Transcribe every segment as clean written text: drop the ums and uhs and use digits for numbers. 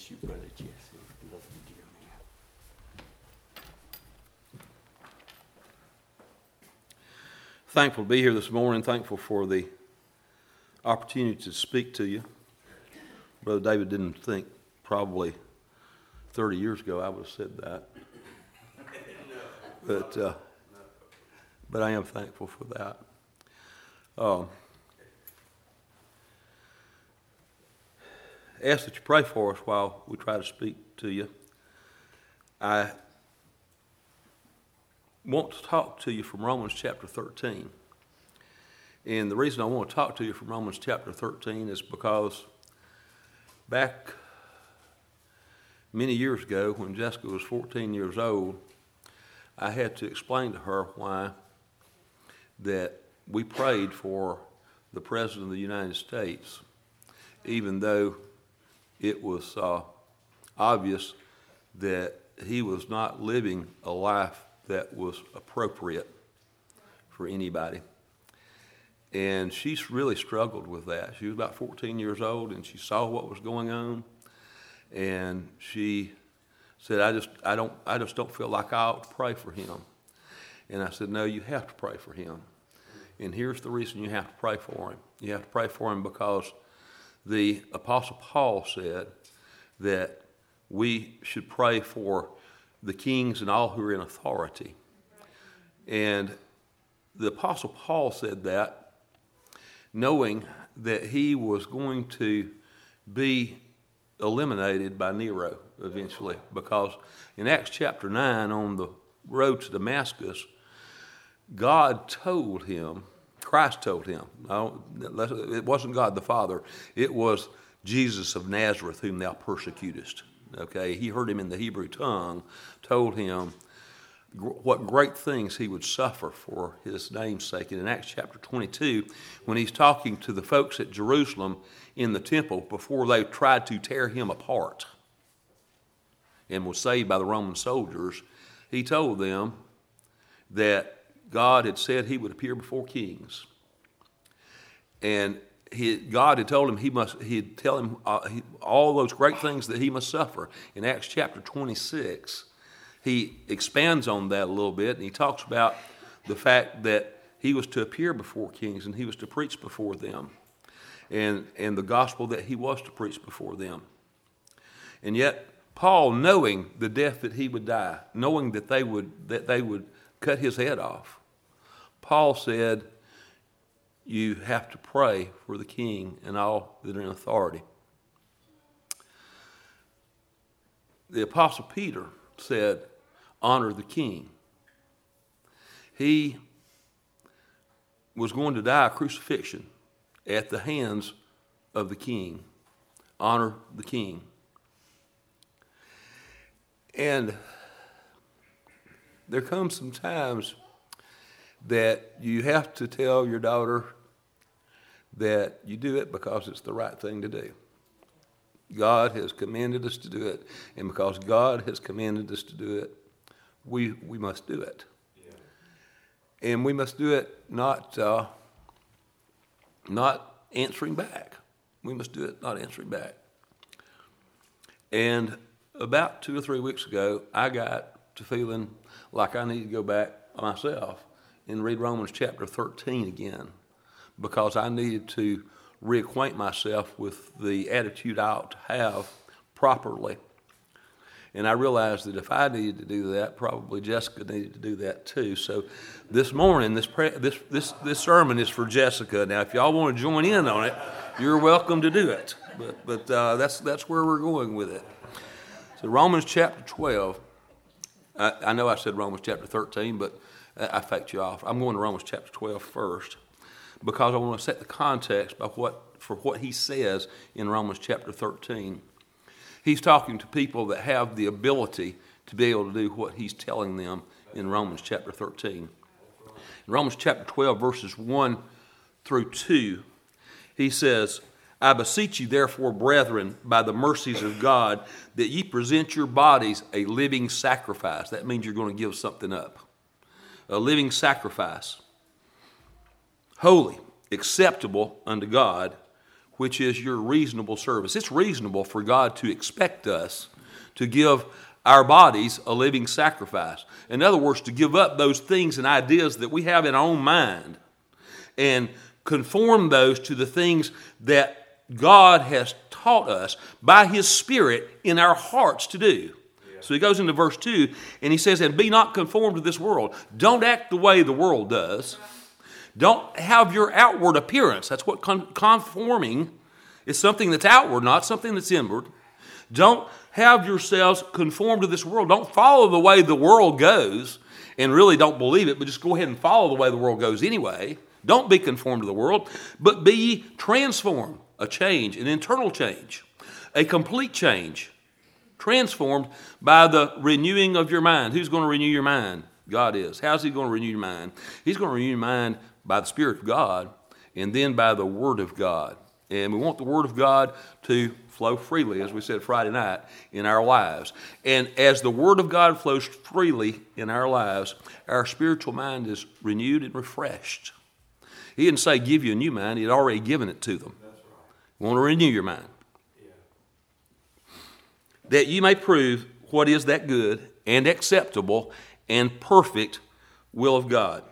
bless you, Brother Jesse. Love you, dear man. Thankful to be here this morning. Thankful for the opportunity to speak to you. Brother David didn't think probably 30 years ago I would have said that. But I am thankful for that. Ask that you pray for us while we try to speak to you. I want to talk to you from Romans chapter 13. And the reason I want to talk to you from Romans chapter 13 is because back many years ago when Jessica was 14 years old, I had to explain to her why that we prayed for the President of the United States, even though it was obvious that he was not living a life that was appropriate for anybody. And she's really struggled with that. She was about 14 years old, and she saw what was going on, and she said, I just don't feel like I ought to pray for him. And I said, no, you have to pray for him. And here's the reason you have to pray for him. You have to pray for him because the Apostle Paul said that we should pray for the kings and all who are in authority. And the Apostle Paul said that knowing that he was going to be eliminated by Nero eventually, because in Acts chapter 9 on the road to Damascus, God told him, Christ told him, it wasn't God the Father, it was Jesus of Nazareth whom thou persecutest. Okay, he heard him in the Hebrew tongue, told him what great things he would suffer for his name's sake. And in Acts chapter 22, when he's talking to the folks at Jerusalem in the temple before they tried to tear him apart and was saved by the Roman soldiers, he told them that God had said he would appear before kings. And God had told him he'd tell him all those great things that he must suffer. In Acts chapter 26, he expands on that a little bit, and he talks about the fact that he was to appear before kings and he was to preach before them, and the gospel that he was to preach before them. And yet, Paul, knowing the death that he would die, knowing that they would cut his head off, Paul said, you have to pray for the king and all that are in authority. The Apostle Peter said, honor the king. He was going to die a crucifixion at the hands of the king. Honor the king. And there comes some times that you have to tell your daughter that you do it because it's the right thing to do. God has commanded us to do it, and because God has commanded us to do it, we must do it. Yeah. And we must do it not answering back. We must do it not answering back. And about 2 or 3 weeks ago, I got to feeling like I need to go back myself and read Romans chapter 13 again, because I needed to reacquaint myself with the attitude I ought to have properly. And I realized that if I needed to do that, probably Jessica needed to do that too. So this morning, this sermon is for Jessica. Now, if y'all want to join in on it, you're welcome to do it. But that's where we're going with it. So Romans chapter 12. I know I said Romans chapter 13, but I faked you off. I'm going to Romans chapter 12 first, because I want to set the context for what he says in Romans chapter 13. He's talking to people that have the ability to be able to do what he's telling them in Romans chapter 13. In Romans chapter 12, verses 1 through 2, he says, I beseech you, therefore, brethren, by the mercies of God, that ye present your bodies a living sacrifice. That means you're going to give something up. A living sacrifice, holy, acceptable unto God, which is your reasonable service. It's reasonable for God to expect us to give our bodies a living sacrifice. In other words, to give up those things and ideas that we have in our own mind and conform those to the things that God has taught us by His Spirit in our hearts to do. So he goes into verse 2 and he says, and be not conformed to this world. Don't act the way the world does. Don't have your outward appearance. That's what conforming is, something that's outward, not something that's inward. Don't have yourselves conformed to this world. Don't follow the way the world goes and really don't believe it, but just go ahead and follow the way the world goes anyway. Don't be conformed to the world, but be transformed, a change, an internal change, a complete change. Transformed by the renewing of your mind. Who's going to renew your mind? God is. How's He going to renew your mind? He's going to renew your mind by the Spirit of God and then by the Word of God. And we want the Word of God to flow freely, as we said Friday night, in our lives. And as the Word of God flows freely in our lives, our spiritual mind is renewed and refreshed. He didn't say give you a new mind. He had already given it to them. That's right. You want to renew your mind. That you may prove what is that good and acceptable and perfect will of God.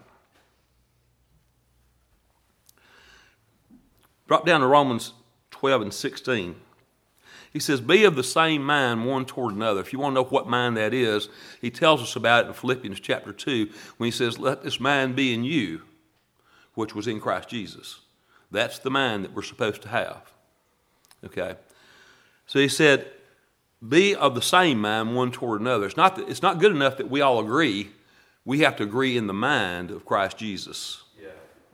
Drop down to Romans 12 and 16. He says, be of the same mind one toward another. If you want to know what mind that is, he tells us about it in Philippians chapter 2 when he says, let this mind be in you, which was in Christ Jesus. That's the mind that we're supposed to have. Okay? So he said, be of the same mind one toward another. It's not good enough that we all agree. We have to agree in the mind of Christ Jesus. Yeah.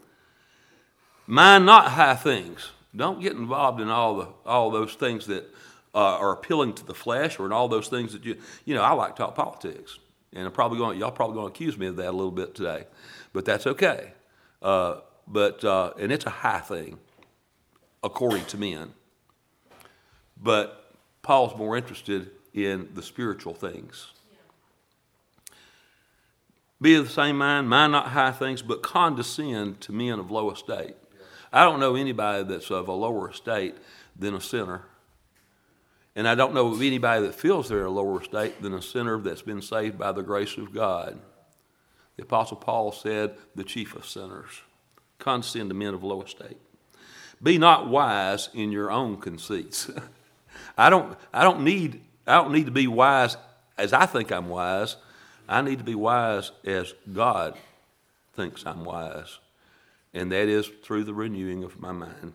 Mind not high things. Don't get involved in all those things that are appealing to the flesh, or in all those things that I like to talk politics, and y'all probably going to accuse me of that a little bit today, but that's okay. And it's a high thing, according to men. But Paul's more interested in the spiritual things. Yeah. Be of the same mind not high things, but condescend to men of low estate. Yeah. I don't know anybody that's of a lower estate than a sinner. And I don't know of anybody that feels they're a lower estate than a sinner that's been saved by the grace of God. The Apostle Paul said, the chief of sinners. Condescend to men of low estate. Be not wise in your own conceits. I don't need to be wise as I think I'm wise. I need to be wise as God thinks I'm wise. And that is through the renewing of my mind.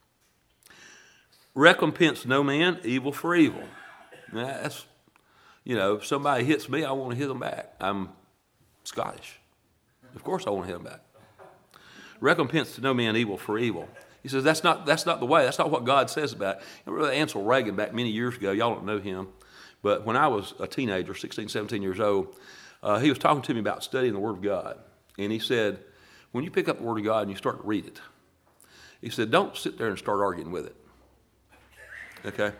Recompense no man evil for evil. Now, that's, if somebody hits me, I want to hit them back. I'm Scottish. Of course I want to hit them back. Recompense to no man evil for evil. He says that's not the way. That's not what God says about it. I remember Ansel Reagan back many years ago. Y'all don't know him. But when I was a teenager, 16, 17 years old, he was talking to me about studying the Word of God. And he said, when you pick up the Word of God and you start to read it, he said, don't sit there and start arguing with it. Okay?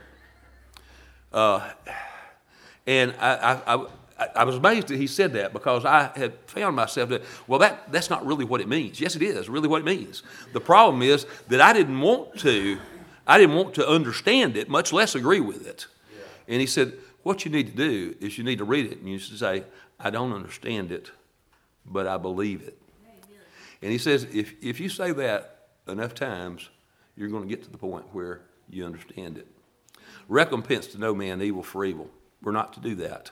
And I was amazed that he said that, because I had found myself that, that's not really what it means. Yes, it is really what it means. The problem is that I didn't want to understand it, much less agree with it. Yeah. And he said, what you need to do is you need to read it, and you should say, I don't understand it, but I believe it. Amen. And he says, if you say that enough times, you're going to get to the point where you understand it. Recompense to no man evil for evil. We're not to do that.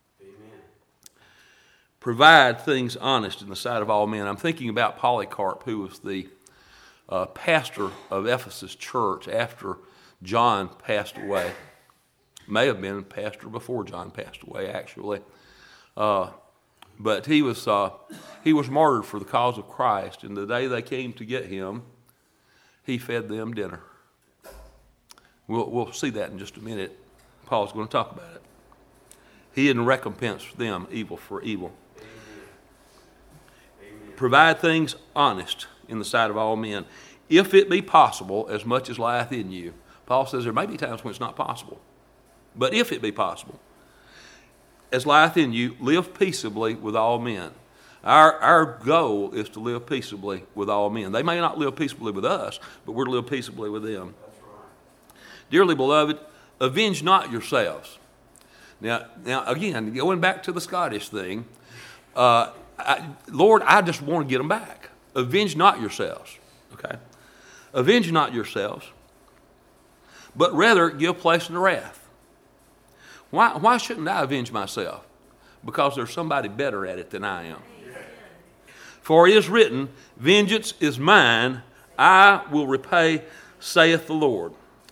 Provide things honest in the sight of all men. I'm thinking about Polycarp, who was the pastor of Ephesus church after John passed away. May have been pastor before John passed away, actually. But he was martyred for the cause of Christ, and the day they came to get him, he fed them dinner. We'll see that in just a minute. Paul's going to talk about it. He didn't recompense them evil for evil. Provide things honest in the sight of all men, if it be possible, as much as lieth in you. Paul says there may be times when it's not possible, but if it be possible, as lieth in you, live peaceably with all men. Our goal is to live peaceably with all men. They may not live peaceably with us, but we're to live peaceably with them. That's Dearly beloved, avenge not yourselves. Now again, going back to the Scottish thing, Lord, I just want to get them back. Avenge not yourselves. Okay? Avenge not yourselves, but rather give place to the wrath. Why shouldn't I avenge myself? Because there's somebody better at it than I am. For it is written, vengeance is mine, I will repay, saith the Lord.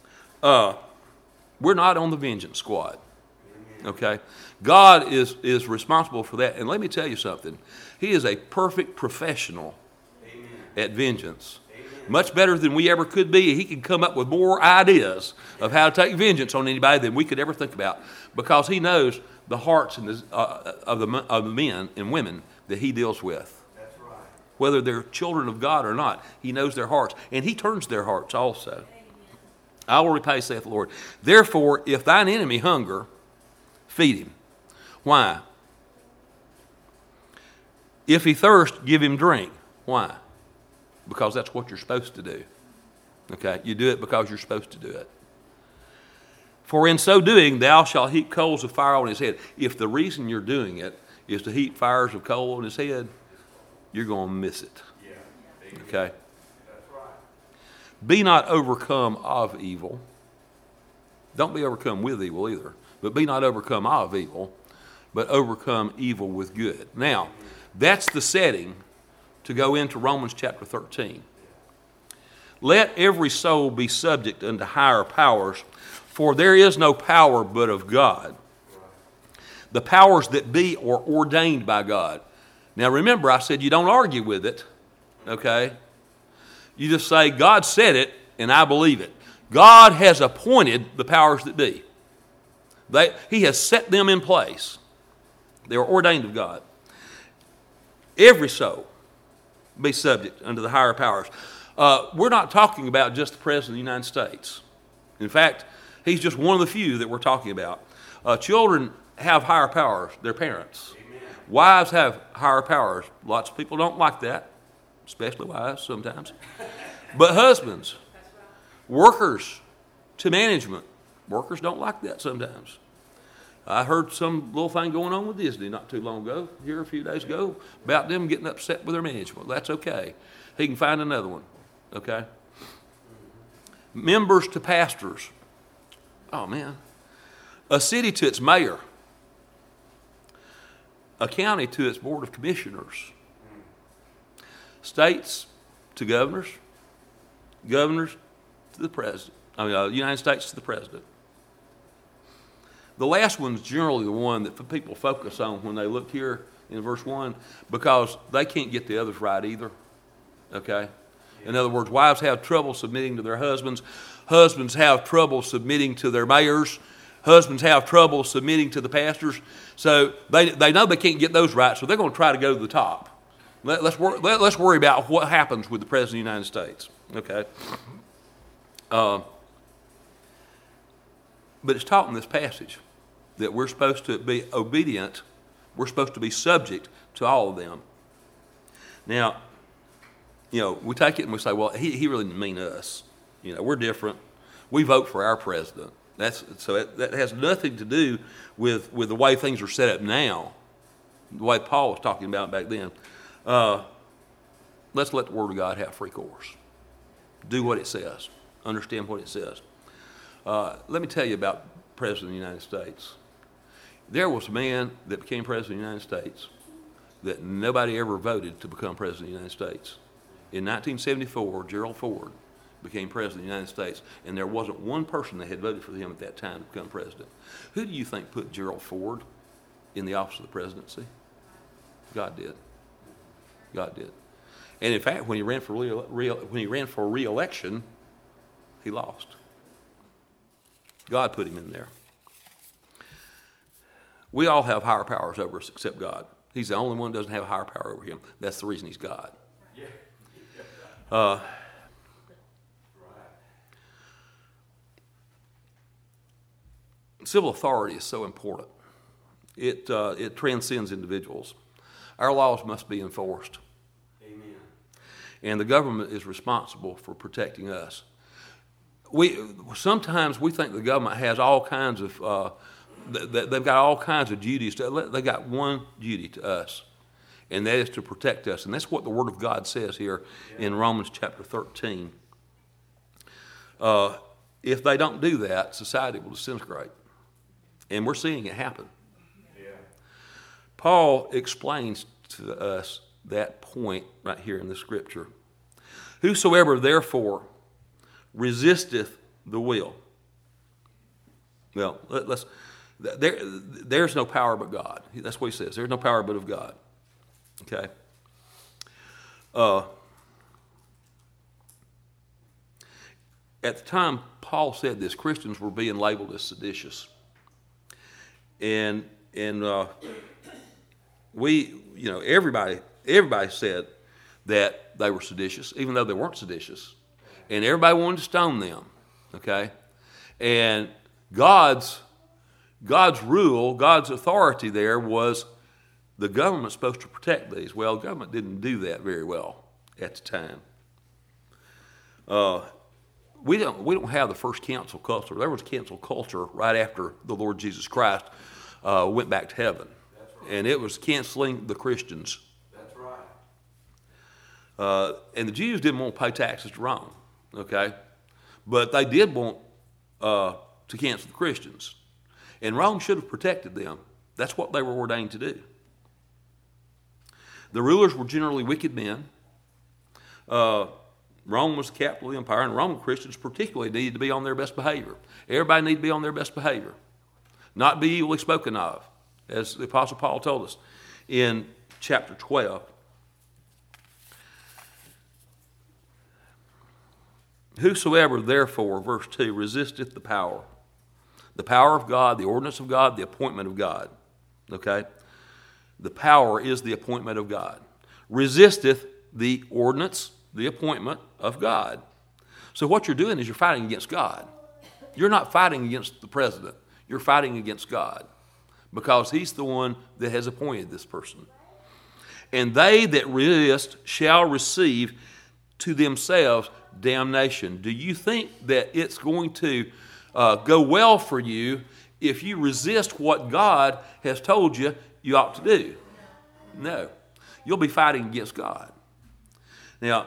We're not on the vengeance squad. Okay? God is responsible for that. And let me tell you something. He is a perfect professional at vengeance. Much better than we ever could be. He can come up with more ideas of how to take vengeance on anybody than we could ever think about, because he knows the hearts and of the men and women that he deals with. That's right. Whether they're children of God or not, he knows their hearts, and he turns their hearts also. Amen. I will repay, saith the Lord. Therefore, if thine enemy hunger, feed him. Why? If he thirst, give him drink. Why? Because that's what you're supposed to do. Okay? You do it because you're supposed to do it. For in so doing, thou shalt heap coals of fire on his head. If the reason you're doing it is to heap fires of coal on his head, you're going to miss it. Okay? That's right. Be not overcome of evil. Don't be overcome with evil either. But be not overcome of evil, but overcome evil with good. Now, that's the setting to go into Romans chapter 13. Let every soul be subject unto higher powers, for there is no power but of God. The powers that be are ordained by God. Now remember, I said you don't argue with it, okay? You just say, God said it, and I believe it. God has appointed the powers that be. He has set them in place. They are ordained of God. Every soul be subject unto the higher powers. We're not talking about just the President of the United States. In fact, he's just one of the few that we're talking about. Children have higher powers, their parents. Amen. Wives have higher powers. Lots of people don't like that, especially wives sometimes. But husbands, workers to management, workers don't like that sometimes. I heard some little thing going on with Disney not too long ago, here a few days ago, about them getting upset with their management. That's okay. He can find another one, okay? Members to pastors. Oh, man. A city to its mayor. A county to its board of commissioners. States to governors. Governors to the president. United States to the president. The last one's generally the one that people focus on when they look here in verse 1, because they can't get the others right either. Okay? In other words, wives have trouble submitting to their husbands. Husbands have trouble submitting to their mayors. Husbands have trouble submitting to the pastors. So they know they can't get those right, so they're going to try to go to the top. Let's worry about what happens with the President of the United States. Okay? But it's taught in this passage that we're supposed to be obedient. We're supposed to be subject to all of them. Now, we take it and we say, well, he really didn't mean us. We're different. We vote for our president. That has nothing to do with the way things are set up now, the way Paul was talking about back then. Let's let the Word of God have free course. Do what it says. Understand what it says. Let me tell you about the President of the United States. There was a man that became President of the United States that nobody ever voted to become President of the United States. In 1974, Gerald Ford became President of the United States, and there wasn't one person that had voted for him at that time to become president. Who do you think put Gerald Ford in the office of the presidency? God did. God did. And in fact, when he ran for re-election, he lost. God put him in there. We all have higher powers over us except God. He's the only one who doesn't have higher power over him. That's the reason he's God. Civil authority is so important. It transcends individuals. Our laws must be enforced. Amen. And the government is responsible for protecting us. sometimes we think the government has all kinds of they've got all kinds of duties. They got one duty to us, and that is to protect us. And that's what the Word of God says here in Romans chapter 13. If they don't do that, society will disintegrate. And we're seeing it happen. Yeah. Paul explains to us that point right here in the Scripture. Whosoever therefore resisteth the will. Well, there's no power but God. That's what he says. There's no power but of God. Okay. At the time Paul said this, Christians were being labeled as seditious. And everybody said that they were seditious, even though they weren't seditious. And everybody wanted to stone them, okay? And God's rule, God's authority there was the government's supposed to protect these. Well, the government didn't do that very well at the time. We don't have the first cancel culture. There was cancel culture right after the Lord Jesus Christ went back to heaven. That's right. And it was canceling the Christians. That's right. And the Jews didn't want to pay taxes to Rome, okay? But they did want to cancel the Christians. And Rome should have protected them. That's what they were ordained to do. The rulers were generally wicked men. Rome was the capital of the empire, and Roman Christians particularly needed to be on their best behavior. Everybody needed to be on their best behavior, not be evilly spoken of, as the Apostle Paul told us in chapter 12. Whosoever, therefore, verse 2, resisteth the power of God, the ordinance of God, the appointment of God. Okay? The power is the appointment of God. Resisteth the ordinance, the appointment of God. So what you're doing is you're fighting against God. You're not fighting against the president. You're fighting against God because he's the one that has appointed this person. And they that resist shall receive to themselves damnation. Do you think that it's going to go well for you if you resist what God has told you ought to do? No. You'll be fighting against God. Now,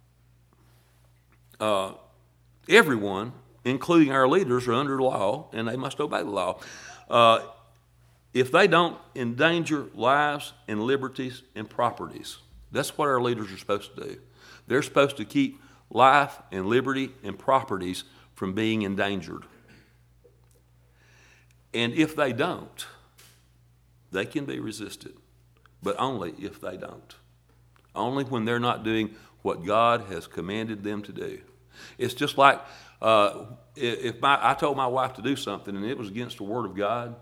everyone, including our leaders, are under the law, and they must obey the law. If they don't endanger lives and liberties and properties, that's what our leaders are supposed to do. They're supposed to keep life and liberty and properties from being endangered. And if they don't, they can be resisted, but only if they don't. Only when they're not doing what God has commanded them to do. It's just like if I told my wife to do something and it was against the Word of God,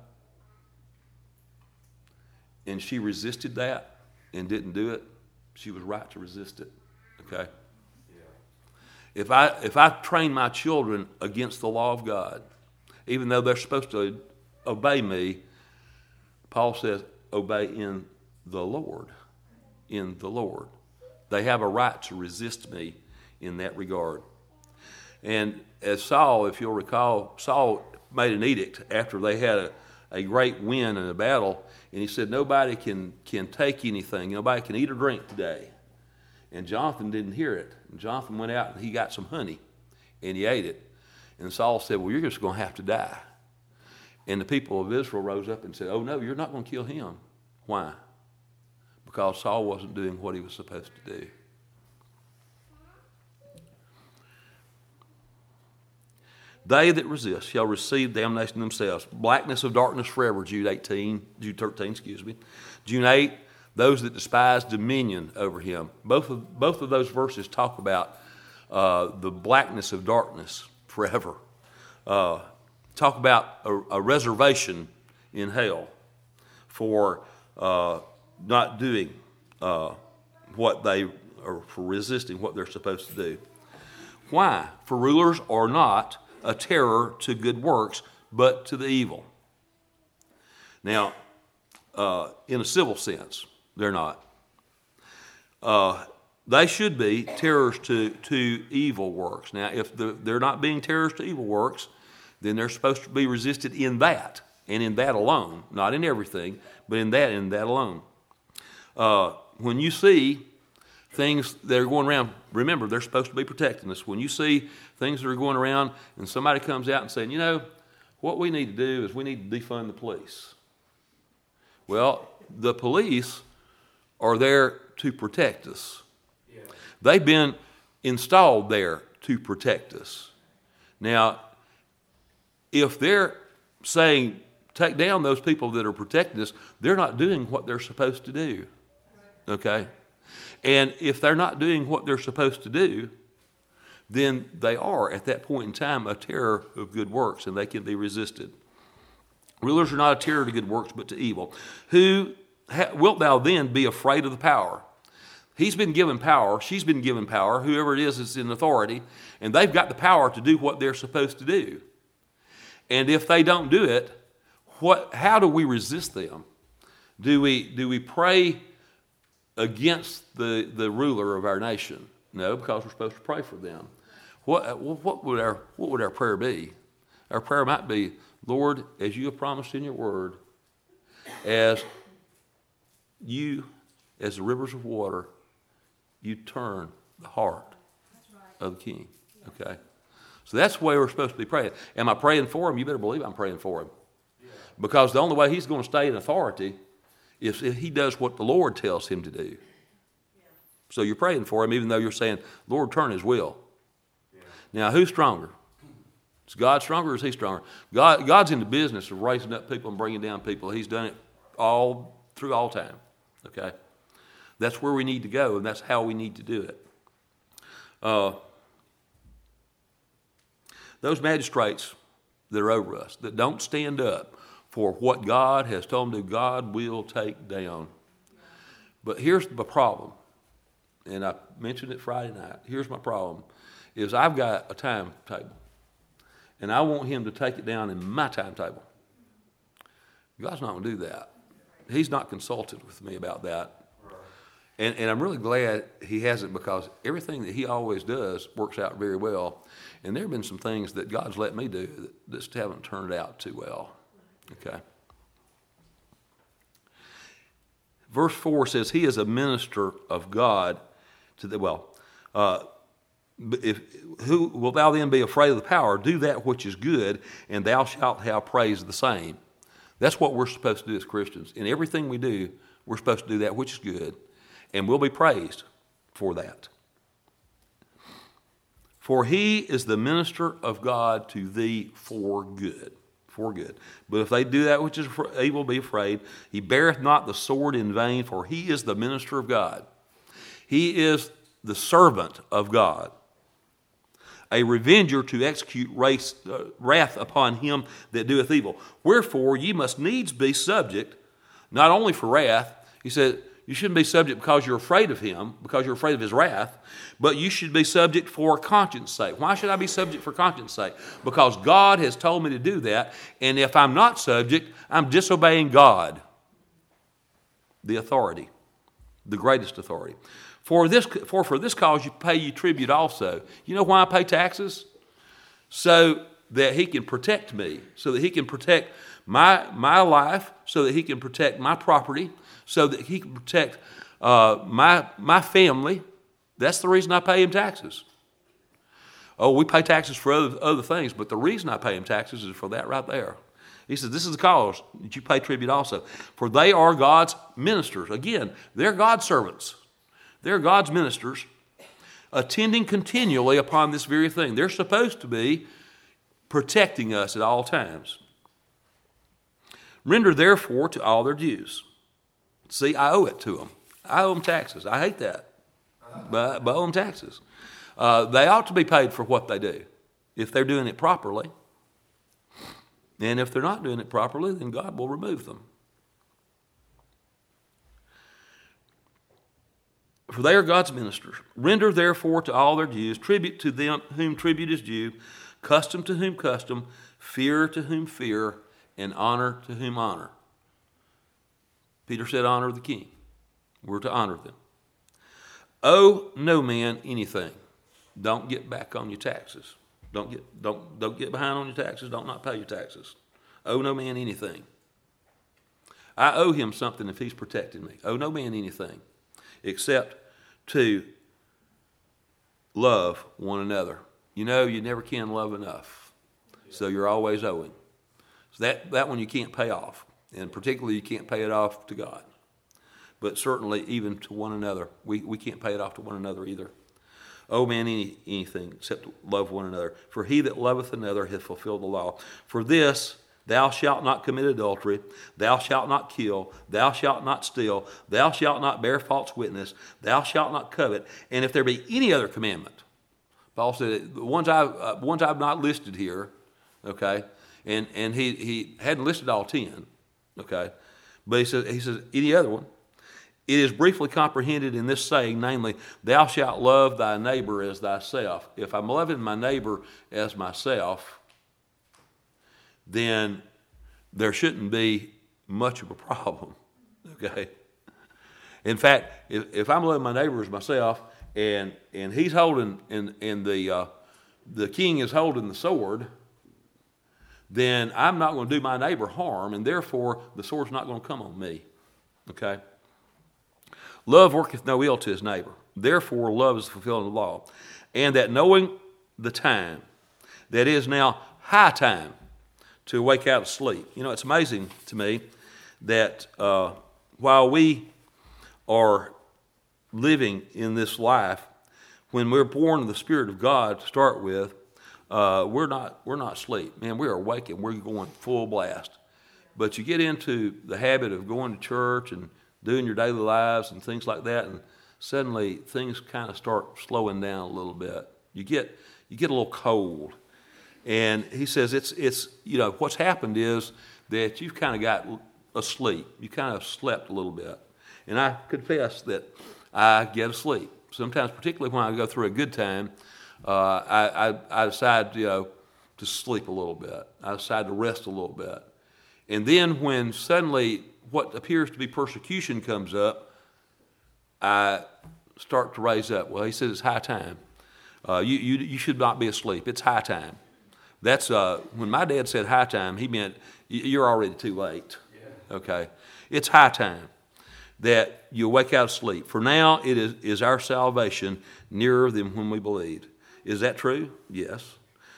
and she resisted that and didn't do it, she was right to resist it. Okay? Yeah. If I train my children against the law of God, even though they're supposed to obey me, Paul says, obey in the Lord. In the Lord. They have a right to resist me in that regard. And as Saul, if you'll recall, Saul made an edict after they had a great win in a battle, and he said, nobody can take anything. Nobody can eat or drink today. And Jonathan didn't hear it. And Jonathan went out and he got some honey, and he ate it. And Saul said, well, you're just going to have to die. And the people of Israel rose up and said, oh, no, you're not going to kill him. Why? Because Saul wasn't doing what he was supposed to do. They that resist shall receive damnation themselves. Blackness of darkness forever, Jude 13, Jude 8, those that despise dominion over him. Both of those verses talk about the blackness of darkness forever. Talk about a reservation in hell for not doing what they, or for resisting what they're supposed to do. Why? For rulers are not a terror to good works, but to the evil. Now, in a civil sense, they're not. they should be terrors to evil works. Now, if they're not being terrors to evil works, then they're supposed to be resisted in that, and in that alone. Not in everything, but in that alone. When you see things that are going around, remember, they're supposed to be protecting us. When you see things that are going around and somebody comes out and saying, you know, what we need to do is we need to defund the police. Well, the police are there to protect us. Yeah. They've been installed there to protect us. Now, if they're saying, take down those people that are protecting us, they're not doing what they're supposed to do. Okay? And if they're not doing what they're supposed to do, then they are, at that point in time, a terror of good works, and they can be resisted. Rulers are not a terror to good works, but to evil. Wilt thou then be afraid of the power? He's been given power, she's been given power, whoever it is in authority, and they've got the power to do what they're supposed to do. And if they don't do it, how do we resist them? Do we pray against the ruler of our nation? No, because we're supposed to pray for them. What would our prayer be? Our prayer might be, Lord, as you have promised in your word, as the rivers of water, you turn the heart of the king. Okay? So that's the way we're supposed to be praying. Am I praying for him? You better believe I'm praying for him. Because the only way he's going to stay in authority is if he does what the Lord tells him to do. So you're praying for him even though you're saying, Lord, turn his will. Now, who's stronger? Is God stronger or is he stronger? God's in the business of raising up people and bringing down people. He's done it all through all time. Okay? That's where we need to go, and that's how we need to do it. Those magistrates that are over us, that don't stand up for what God has told them to do, God will take down. But here's the problem, and I mentioned it Friday night. Here's my problem, is I've got a timetable, and I want him to take it down in my timetable. God's not going to do that. He's not consulted with me about that. And I'm really glad he hasn't, because everything that he always does works out very well. And there have been some things that God's let me do that just haven't turned out too well. Okay. Verse 4 says, he is a minister of God to the, who wilt thou then be afraid of the power? Do that which is good, and thou shalt have praise the same. That's what we're supposed to do as Christians. In everything we do, we're supposed to do that which is good, and we'll be praised for that. For he is the minister of God to thee for good. For good. But if they do that which is evil, be afraid. He beareth not the sword in vain, for he is the minister of God. He is the servant of God, a revenger to execute wrath upon him that doeth evil. Wherefore ye must needs be subject, not only for wrath. He said, you shouldn't be subject because you're afraid of him, because you're afraid of his wrath, but you should be subject for conscience sake. Why should I be subject for conscience sake? Because God has told me to do that, and if I'm not subject, I'm disobeying God, the authority, the greatest authority. For this cause you pay ye tribute also. You know why I pay taxes? So that he can protect me, so that he can protect my life, so that he can protect my property, so that he can protect my family. That's the reason I pay him taxes. Oh, we pay taxes for other things, but the reason I pay him taxes is for that right there. He says, this is the cause that you pay tribute also. For they are God's ministers. Again, they're God's servants. They're God's ministers, attending continually upon this very thing. They're supposed to be protecting us at all times. Render therefore to all their dues. See, I owe it to them. I owe them taxes. I hate that, but I owe them taxes. They ought to be paid for what they do, if they're doing it properly. And if they're not doing it properly, then God will remove them. For they are God's ministers. Render therefore to all their dues, tribute to them whom tribute is due, custom to whom custom, fear to whom fear, and honor to whom honor. Peter said, honor the king. We're to honor them. Owe no man anything. Don't get back on your taxes. Don't get behind on your taxes. Don't not pay your taxes. Owe no man anything. I owe him something if he's protecting me. Owe no man anything except to love one another. You know, you never can love enough. So you're always owing. So that one you can't pay off. And particularly you can't pay it off to God. But certainly even to one another. We can't pay it off to one another either. Owe man anything except to love one another. For he that loveth another hath fulfilled the law. For this, thou shalt not commit adultery, thou shalt not kill, thou shalt not steal, thou shalt not bear false witness, thou shalt not covet. And if there be any other commandment, Paul said, the ones I've not listed here, okay, and he hadn't listed all 10, okay, but he says any other one. It is briefly comprehended in this saying, namely, thou shalt love thy neighbor as thyself. If I'm loving my neighbor as myself, then there shouldn't be much of a problem, okay? In fact, if I'm loving my neighbor as myself, and he's holding, and the king is holding the sword, then I'm not going to do my neighbor harm, and therefore the sword's not going to come on me, okay? Love worketh no ill to his neighbor. Therefore, love is fulfilling the law. And that knowing the time, that is now high time to wake out of sleep. You know, it's amazing to me that while we are living in this life, when we're born of the Spirit of God to start with, we're not asleep. Man, we are awake and we're going full blast. But you get into the habit of going to church and doing your daily lives and things like that, and suddenly things kind of start slowing down a little bit. You get a little cold. And he says it's you know, what's happened is that you've kind of got asleep. You kind of slept a little bit. And I confess that I get asleep. Sometimes, particularly when I go through a good time, I decide, you know, to sleep a little bit. I decide to rest a little bit. And then when suddenly what appears to be persecution comes up, I start to raise up. Well, he says it's high time. You should not be asleep. It's high time. That's when my dad said high time, he meant you're already too late. Okay, it's high time that you wake out of sleep. For now it is our salvation nearer than when we believed. Is that true? Yes.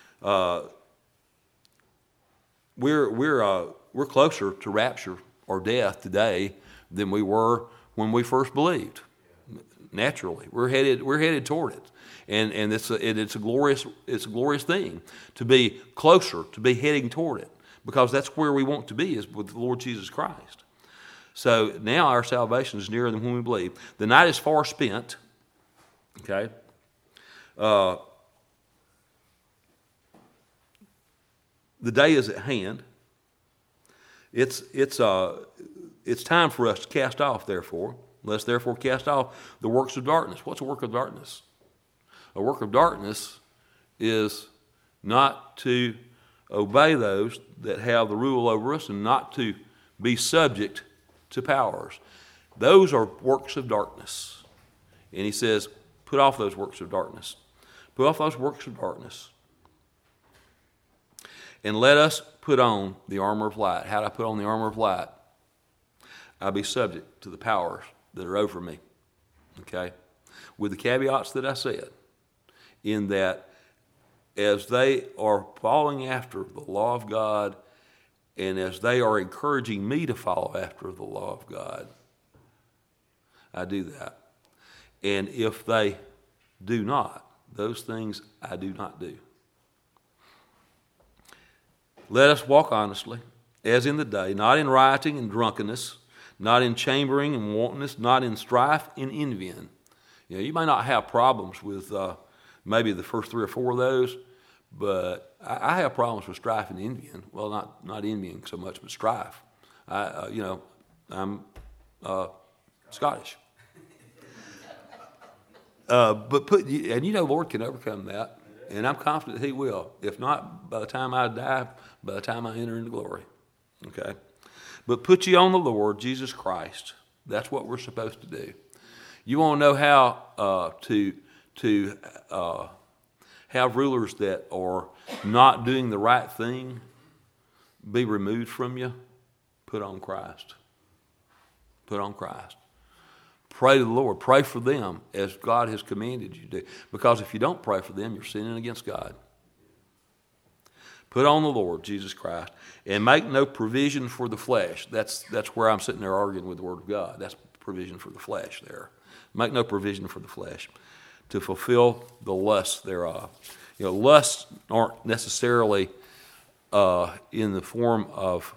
We're closer to rapture or death today than we were when we first believed. Naturally, we're headed toward it, and it's a glorious thing to be closer, to be heading toward it, because that's where we want to be, is with the Lord Jesus Christ. So now our salvation is nearer than when we believe. The night is far spent. Okay. The day is at hand. It's time for us to cast off, therefore. Let's therefore cast off the works of darkness. What's a work of darkness? A work of darkness is not to obey those that have the rule over us and not to be subject to powers. Those are works of darkness. And he says, put off those works of darkness. Put off those works of darkness. And let us put on the armor of light. How do I put on the armor of light? I'll be subject to the powers that are over me. Okay? With the caveats that I said, in that as they are following after the law of God, and as they are encouraging me to follow after the law of God, I do that. And if they do not, those things I do not do. Let us walk honestly, as in the day, not in rioting and drunkenness, not in chambering and wantonness, not in strife and envying. You know, you may not have problems with maybe the first 3 or 4 of those, but I have problems with strife and envying. Well, not envying so much, but strife. I'm Scottish. And you know, Lord can overcome that, and I'm confident He will. If not, by the time I die, by the time I enter into glory. Okay? But put ye on the Lord Jesus Christ. That's what we're supposed to do. You want to know how to have rulers that are not doing the right thing be removed from you? Put on Christ. Put on Christ. Pray to the Lord. Pray for them as God has commanded you to do. Because if you don't pray for them, you're sinning against God. Put on the Lord, Jesus Christ, and make no provision for the flesh. That's where I'm sitting there arguing with the Word of God. That's provision for the flesh there. Make no provision for the flesh to fulfill the lusts thereof. Lusts aren't necessarily in the form of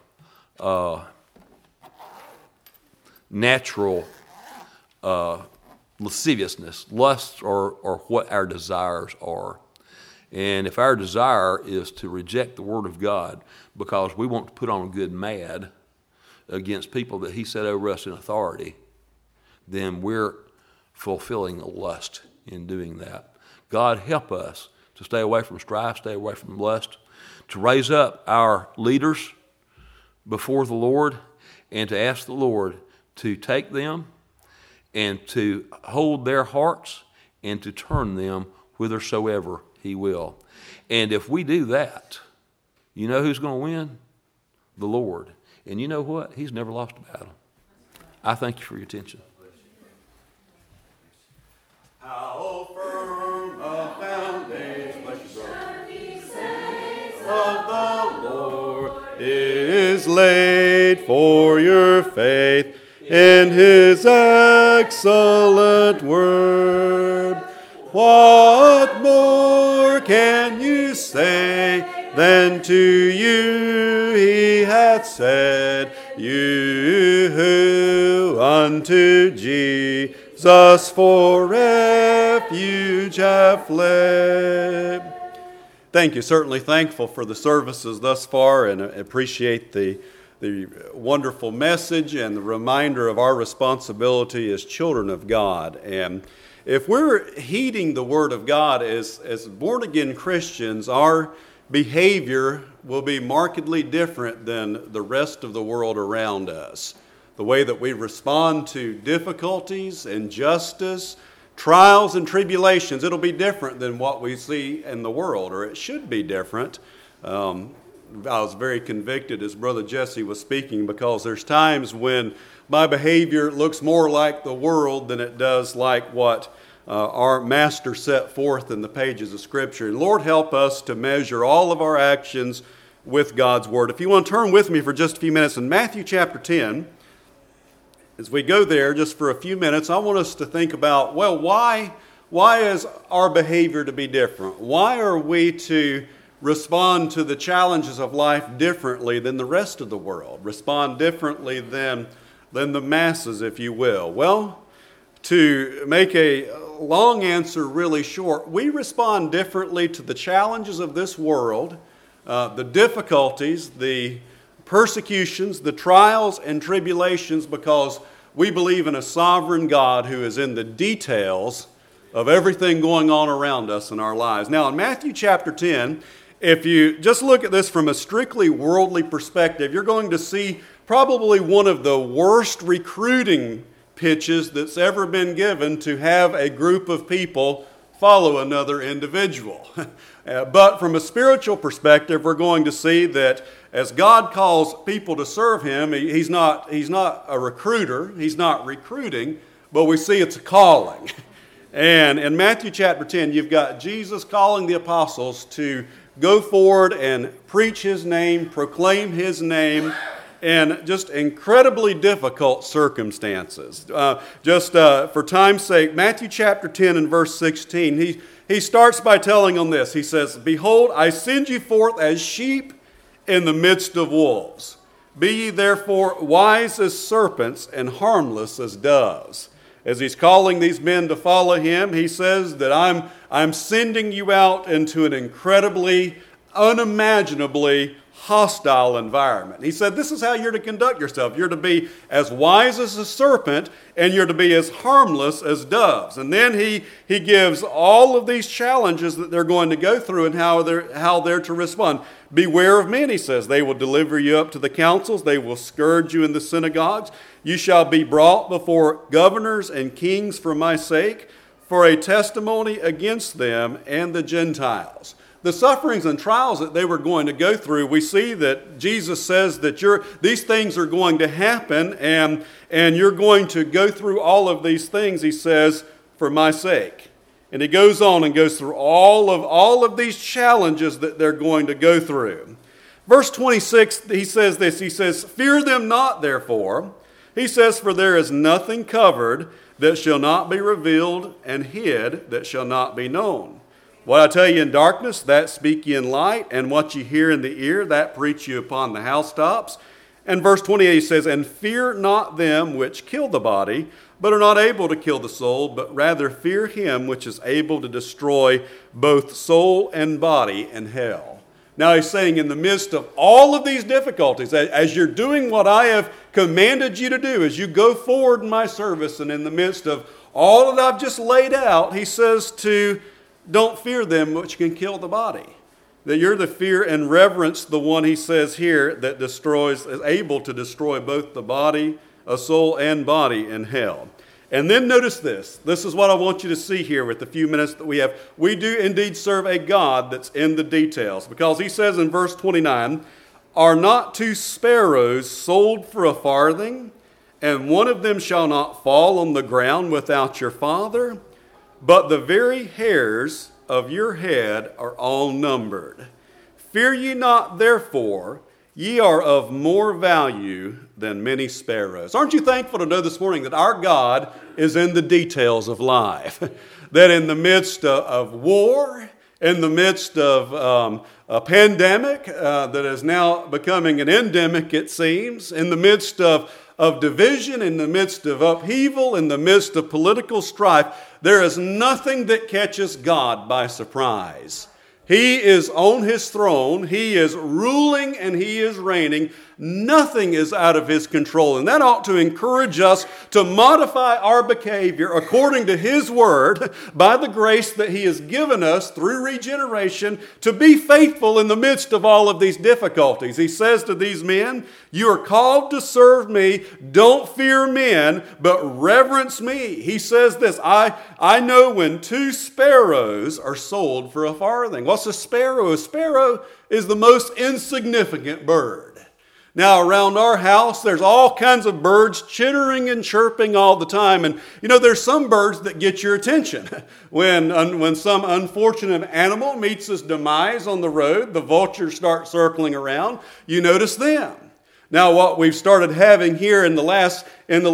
natural lasciviousness. Lusts are what our desires are. And if our desire is to reject the Word of God because we want to put on a good mad against people that He set over us in authority, then we're fulfilling a lust in doing that. God help us to stay away from strife, stay away from lust, to raise up our leaders before the Lord and to ask the Lord to take them and to hold their hearts and to turn them whithersoever He will. And if we do that, you know who's going to win? The Lord. And you know what? He's never lost a battle. I thank you for your attention. How firm a foundation of the Lord is laid for your faith in His excellent word. What more can you say than to you He hath said, you who unto Jesus for refuge have fled? Thank you. Certainly thankful for the services thus far and appreciate the wonderful message and the reminder of our responsibility as children of God. And if we're heeding the Word of God as born-again Christians, our behavior will be markedly different than the rest of the world around us. The way that we respond to difficulties, injustice, trials, and tribulations, it'll be different than what we see in the world, or it should be different. I was very convicted as Brother Jesse was speaking because there's times when my behavior looks more like the world than it does like what our Master set forth in the pages of Scripture. And Lord, help us to measure all of our actions with God's Word. If you want to turn with me for just a few minutes in Matthew chapter 10, as we go there just for a few minutes, I want us to think about, well, why is our behavior to be different? Why are we to respond to the challenges of life differently than the rest of the world? Respond differently than the masses, if you will. Well, to make a long answer really short, we respond differently to the challenges of this world, the difficulties, the persecutions, the trials and tribulations, because we believe in a sovereign God who is in the details of everything going on around us in our lives. Now, in Matthew chapter 10, if you just look at this from a strictly worldly perspective, you're going to see probably one of the worst recruiting pitches that's ever been given to have a group of people follow another individual. But from a spiritual perspective, we're going to see that as God calls people to serve Him, He's not a recruiter, He's not recruiting, but we see it's a calling. And in Matthew chapter 10, you've got Jesus calling the apostles to go forward and preach His name, proclaim His name, in just incredibly difficult circumstances. For time's sake, Matthew chapter 10 and verse 16, he starts by telling them this. He says, "Behold, I send you forth as sheep in the midst of wolves. Be ye therefore wise as serpents and harmless as doves." As he's calling these men to follow him, he says that I'm sending you out into an incredibly, unimaginably hostile environment. He said, this is how you're to conduct yourself. You're to be as wise as a serpent, and you're to be as harmless as doves. And then he gives all of these challenges that they're going to go through and how they're to respond. Beware of men, he says. They will deliver you up to the councils. They will scourge you in the synagogues. You shall be brought before governors and kings for my sake, for a testimony against them and the Gentiles. The sufferings and trials that they were going to go through, we see that Jesus says that these things are going to happen, and you're going to go through all of these things, he says, for my sake. And he goes on and goes through all of these challenges that they're going to go through. Verse 26, he says this, he says, fear them not, therefore. He says, for there is nothing covered that shall not be revealed, and hid that shall not be known. What I tell you in darkness, that speak ye in light, and what ye hear in the ear, that preach you upon the housetops. And verse 28 says, and fear not them which kill the body, but are not able to kill the soul, but rather fear him which is able to destroy both soul and body in hell. Now he's saying in the midst of all of these difficulties, as you're doing what I have commanded you to do, as you go forward in my service, and in the midst of all that I've just laid out, he says to don't fear them which can kill the body. That you're to fear and reverence the one, he says here, that is able to destroy both the body, a soul and body in hell. And then notice this. This is what I want you to see here with the few minutes that we have. We do indeed serve a God that's in the details. Because he says in verse 29, are not 2 sparrows sold for a farthing, and one of them shall not fall on the ground without your Father? But the very hairs of your head are all numbered. Fear ye not, therefore, ye are of more value than many sparrows. Aren't you thankful to know this morning that our God is in the details of life? That in the midst of war, in the midst of a pandemic that is now becoming an endemic, it seems, in the midst of division, in the midst of upheaval, in the midst of political strife, there is nothing that catches God by surprise. He is on his throne. He is ruling and he is reigning. Nothing is out of his control. And that ought to encourage us to modify our behavior according to his word by the grace that he has given us through regeneration to be faithful in the midst of all of these difficulties. He says to these men, you are called to serve me. Don't fear men, but reverence me. He says this, I know when 2 sparrows are sold for a farthing. What's a sparrow? A sparrow is the most insignificant bird. Now, around our house, there's all kinds of birds chittering and chirping all the time. And, there's some birds that get your attention. When some unfortunate animal meets its demise on the road, the vultures start circling around, you notice them. Now, what we've started having here in the last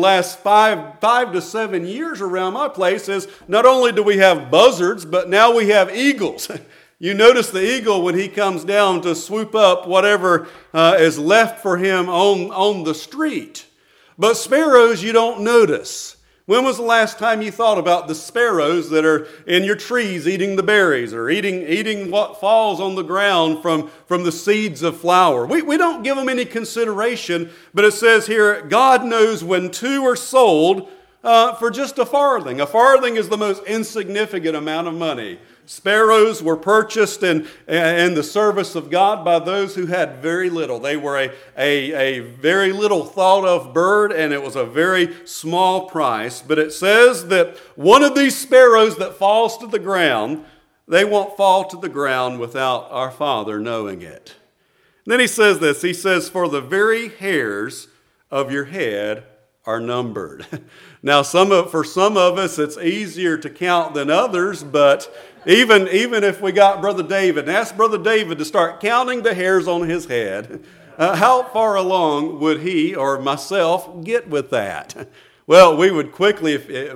5 to 7 years around my place is not only do we have buzzards, but now we have eagles. You notice the eagle when he comes down to swoop up whatever is left for him on the street. But sparrows you don't notice. When was the last time you thought about the sparrows that are in your trees eating the berries or eating what falls on the ground from the seeds of flour? We don't give them any consideration, but it says here, God knows when 2 are sold for just a farthing. A farthing is the most insignificant amount of money. Sparrows were purchased in the service of God by those who had very little. They were a very little thought of bird, and it was a very small price. But it says that one of these sparrows that falls to the ground, they won't fall to the ground without our Father knowing it. And then he says this, he says, for the very hairs of your head are numbered. Now, for some of us, it's easier to count than others, but even if we got Brother David and asked Brother David to start counting the hairs on his head, how far along would he or myself get with that? Well, I would quickly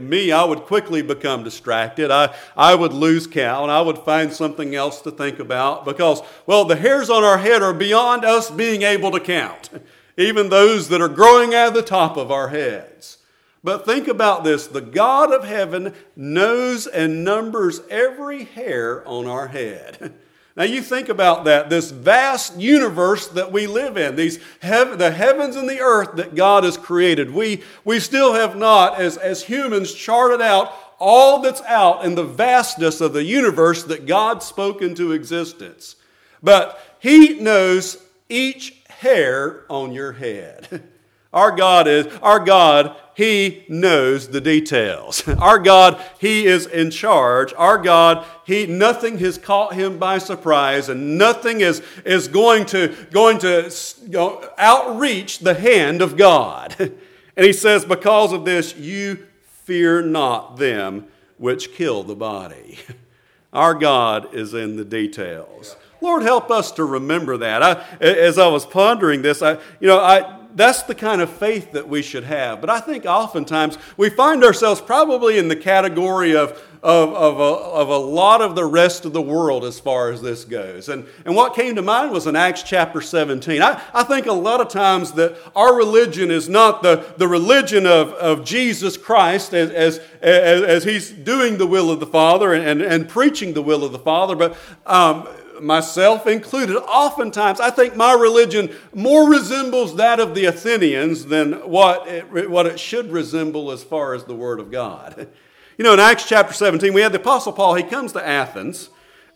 become distracted. I would lose count. I would find something else to think about because, the hairs on our head are beyond us being able to count, even those that are growing out of the top of our heads. But think about this. The God of heaven knows and numbers every hair on our head. Now you think about that, this vast universe that we live in, the heavens and the earth that God has created. We still have not, as humans, charted out all that's out in the vastness of the universe that God spoke into existence. But He knows each hair on your head. Our God, He knows the details. Our God, He is in charge. Our God, nothing has caught Him by surprise, and nothing is going to outreach the hand of God. And He says, because of this, you fear not them which kill the body. Our God is in the details. Lord, help us to remember that. As I was pondering this, that's the kind of faith that we should have. But I think oftentimes we find ourselves probably in the category of a lot of the rest of the world as far as this goes. And what came to mind was in Acts chapter 17. I think a lot of times that our religion is not the religion of Jesus Christ as He's doing the will of the Father and preaching the will of the Father, but myself included, oftentimes I think my religion more resembles that of the Athenians than what it should resemble as far as the Word of God. In Acts chapter 17, we had the Apostle Paul. He comes to Athens.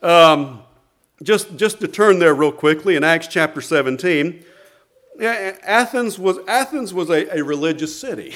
Just to turn there real quickly, in Acts chapter 17, Athens was a religious city.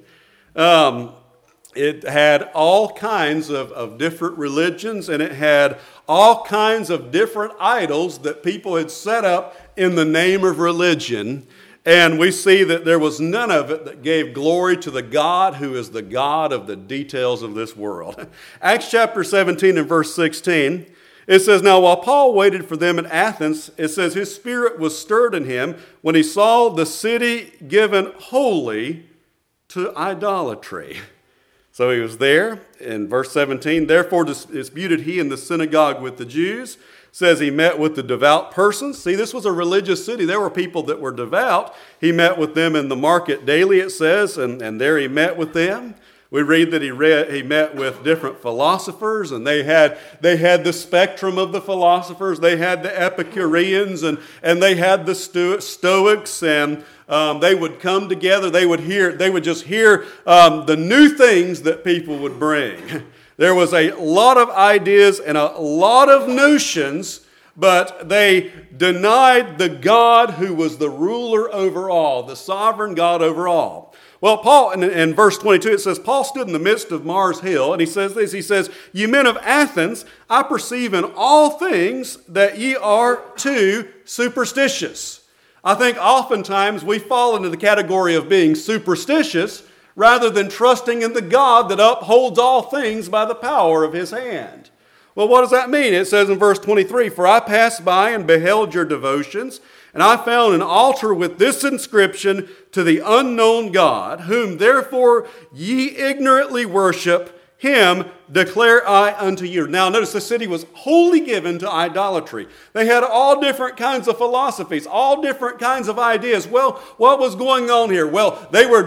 It had all kinds of different religions, and it had all kinds of different idols that people had set up in the name of religion. And we see that there was none of it that gave glory to the God who is the God of the details of this world. Acts chapter 17 and verse 16, it says, "Now while Paul waited for them in Athens, it says his spirit was stirred in him when he saw the city given wholly to idolatry." So he was there in verse 17. "Therefore disputed he in the synagogue with the Jews." Says he met with the devout persons. See, this was a religious city. There were people that were devout. He met with them in the market daily, it says, and there he met with them. We read that he met with different philosophers, and they had the spectrum of the philosophers. They had the Epicureans, and they had the Stoics, and they would come together. They would just hear the new things that people would bring. There was a lot of ideas and a lot of notions, but they denied the God who was the ruler over all, the sovereign God over all. Well, Paul, in verse 22, it says, Paul stood in the midst of Mars Hill, and he says this, he says, "You men of Athens, I perceive in all things that ye are too superstitious." I think oftentimes we fall into the category of being superstitious rather than trusting in the God that upholds all things by the power of His hand. Well, what does that mean? It says in verse 23, "For I passed by and beheld your devotions, and I found an altar with this inscription, to the unknown God, whom therefore ye ignorantly worship, Him declare I unto you." Now notice the city was wholly given to idolatry. They had all different kinds of philosophies, all different kinds of ideas. Well, what was going on here? Well, they were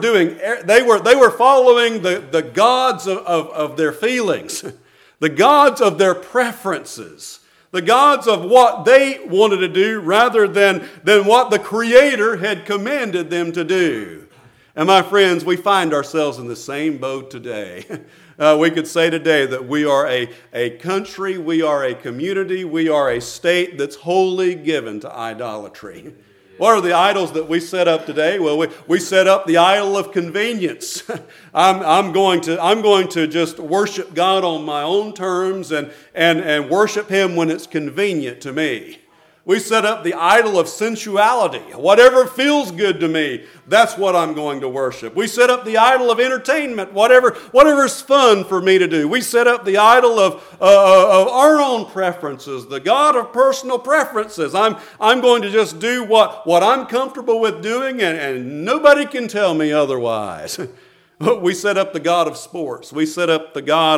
following the gods of their feelings, the gods of their preferences, the gods of what they wanted to do rather than what the Creator had commanded them to do. And my friends, we find ourselves in the same boat today. We could say today that we are a country, we are a community, we are a state that's wholly given to idolatry. What are the idols that we set up today? Well, we set up the idol of convenience. I'm going to just worship God on my own terms and worship Him when it's convenient to me. We set up the idol of sensuality. Whatever feels good to me, that's what I'm going to worship. We set up the idol of entertainment. Whatever's fun for me to do. We set up the idol of our own preferences, the God of personal preferences. I'm going to just do what I'm comfortable with doing, and nobody can tell me otherwise. We set up the God of sports. We set up the God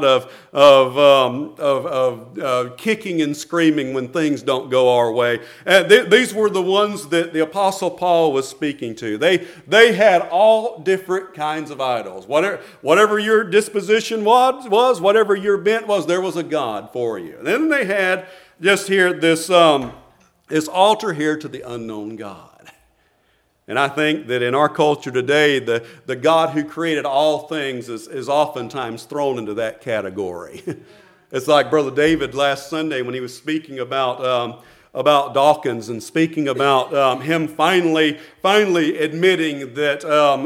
of kicking and screaming when things don't go our way. These were the ones that the Apostle Paul was speaking to. They had all different kinds of idols. Whatever your disposition was, whatever your bent was, there was a God for you. And then they had just here this altar here to the unknown God. And I think that in our culture today, the God who created all things is oftentimes thrown into that category. It's like Brother David last Sunday when he was speaking about Dawkins and speaking about him finally admitting that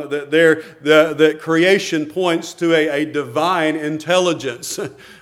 that creation points to a divine intelligence,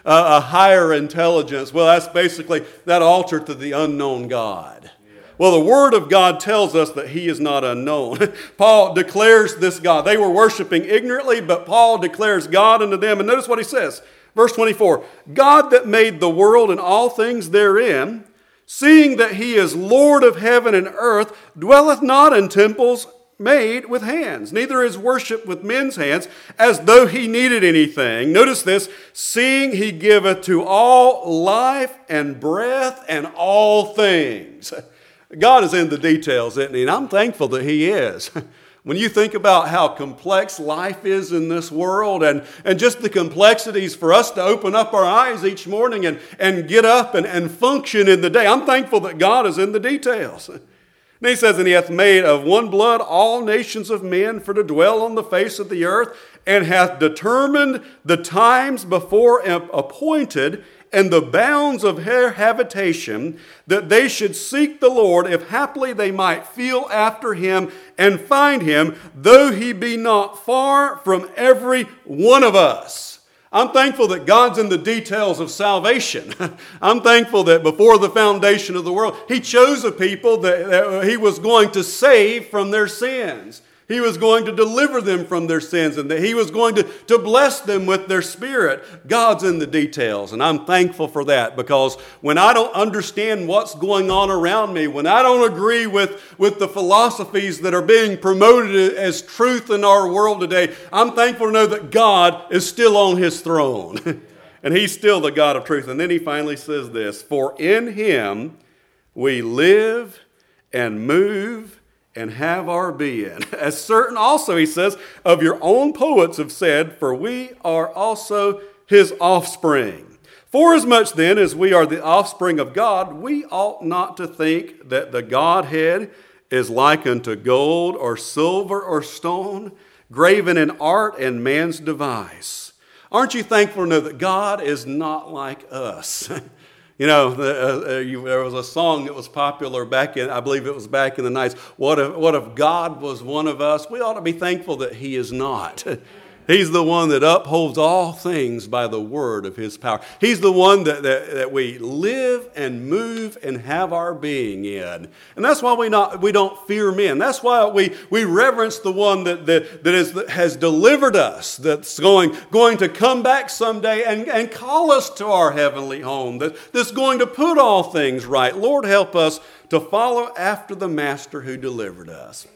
a higher intelligence. Well, that's basically that altar to the unknown God. Well, the Word of God tells us that He is not unknown. Paul declares this God. They were worshiping ignorantly, but Paul declares God unto them. And notice what he says. Verse 24, God that made the world and all things therein, seeing that He is Lord of heaven and earth, dwelleth not in temples made with hands, neither is worship with men's hands, as though He needed anything. Notice this, seeing He giveth to all life and breath and all things. God is in the details, isn't He? And I'm thankful that He is. When you think about how complex life is in this world and just the complexities for us to open up our eyes each morning and get up and function in the day, I'm thankful that God is in the details. And He says, and He hath made of one blood all nations of men for to dwell on the face of the earth, and hath determined the times before appointed and the bounds of their habitation, that they should seek the Lord, if haply they might feel after Him and find Him, though He be not far from every one of us. I'm thankful that God's in the details of salvation. I'm thankful that before the foundation of the world, He chose a people that He was going to save from their sins. He was going to deliver them from their sins, and that He was going to bless them with their spirit. God's in the details, and I'm thankful for that, because when I don't understand what's going on around me, when I don't agree with the philosophies that are being promoted as truth in our world today, I'm thankful to know that God is still on His throne, and He's still the God of truth. And then He finally says this, for in Him we live and move and have our being. As certain also, he says, of your own poets have said, for we are also His offspring. Forasmuch then as we are the offspring of God, we ought not to think that the Godhead is like unto gold or silver or stone, graven in art and man's device. Aren't you thankful to know that God is not like us? You know, there was a song that was popular back in, I believe it was back in the 90s. What if God was one of us? We ought to be thankful that He is not. He's the one that upholds all things by the word of His power. He's the one that we live and move and have our being in. And that's why we don't fear men. That's why we reverence the one that has delivered us, that's going to come back someday and call us to our heavenly home, that's going to put all things right. Lord, help us to follow after the Master who delivered us.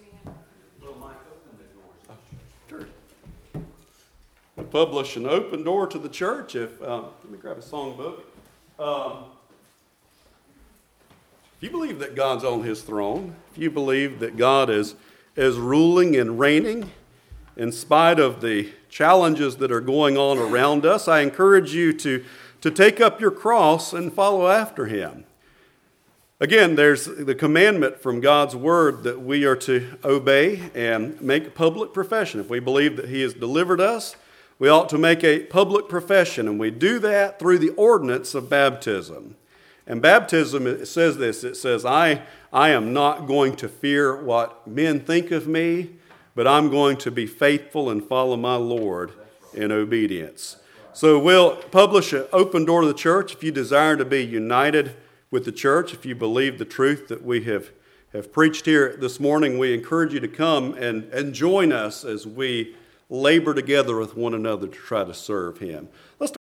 Publish an open door to the church. Let me grab a songbook. If you believe that God's on His throne, if you believe that God is ruling and reigning in spite of the challenges that are going on around us, I encourage you to take up your cross and follow after Him. Again, there's the commandment from God's Word that we are to obey and make public profession. If we believe that He has delivered us, we ought to make a public profession, and we do that through the ordinance of baptism. And baptism, it says this, it says, I am not going to fear what men think of me, but I'm going to be faithful and follow my Lord in obedience. So we'll publish an open door to the church. If you desire to be united with the church, if you believe the truth that we have preached here this morning, we encourage you to come and join us as we labor together with one another to try to serve Him. Let's